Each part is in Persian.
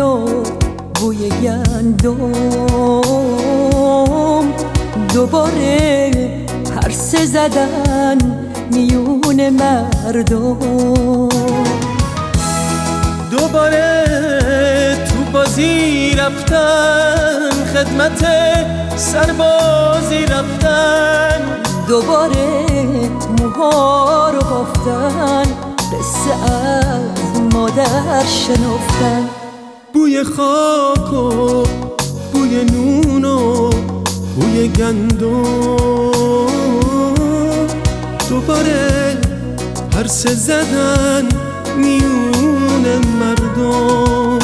و بوی گندم، دوباره پرسه زدن میون مردم، دوباره تو بازی رفتن، خدمت سربازی رفتن، دوباره موها رو بافتن، قصه از مادر شنفتن. بوی خاک و بوی نون و بوی گندم، دوباره پرسه زدن میون مردم.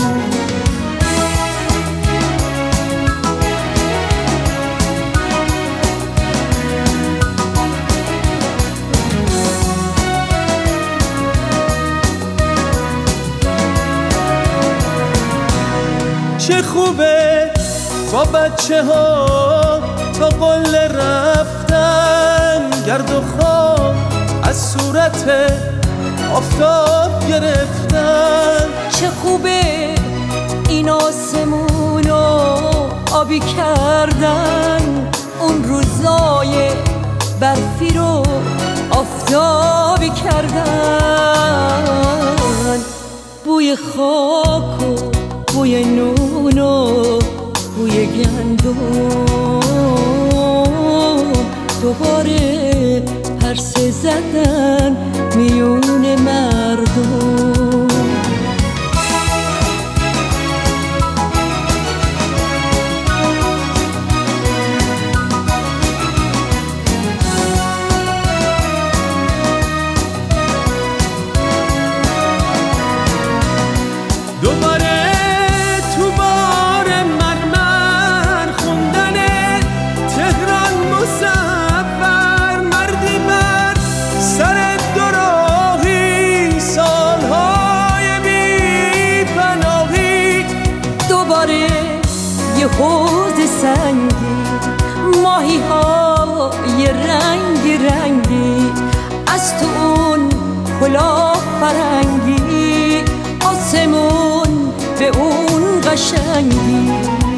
چه خوبه با بچه ها تا قله رفتن، گرد و خاک از صورت آفتاب گرفتن. چه خوبه این آسمونو آبی کردن، اون روزای برفی رو آفتابی کردن. بوی خاک و بوی نون و بوی گندم، دوباره پرسه زدن میون مردم. دوباره تو بار مرمر خوندن تهران مصور، مردی بر سر دوراهی، سالهای بی پناهی. دوباره یه حوض سنگی، ماهی ها یه رنگی رنگی، از تو اون کلاه فرنگی، آسمون به اون قشنگی.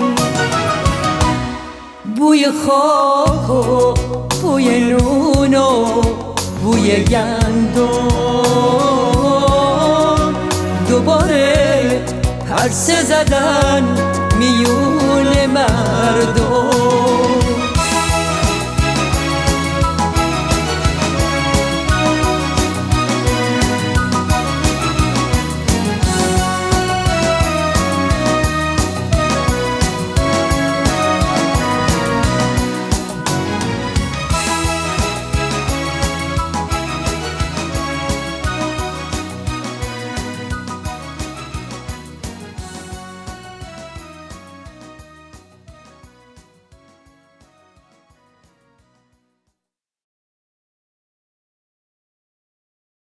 بوی خاک و بوی نون و بوی گندم، دوباره پرسه زدن میون مردم.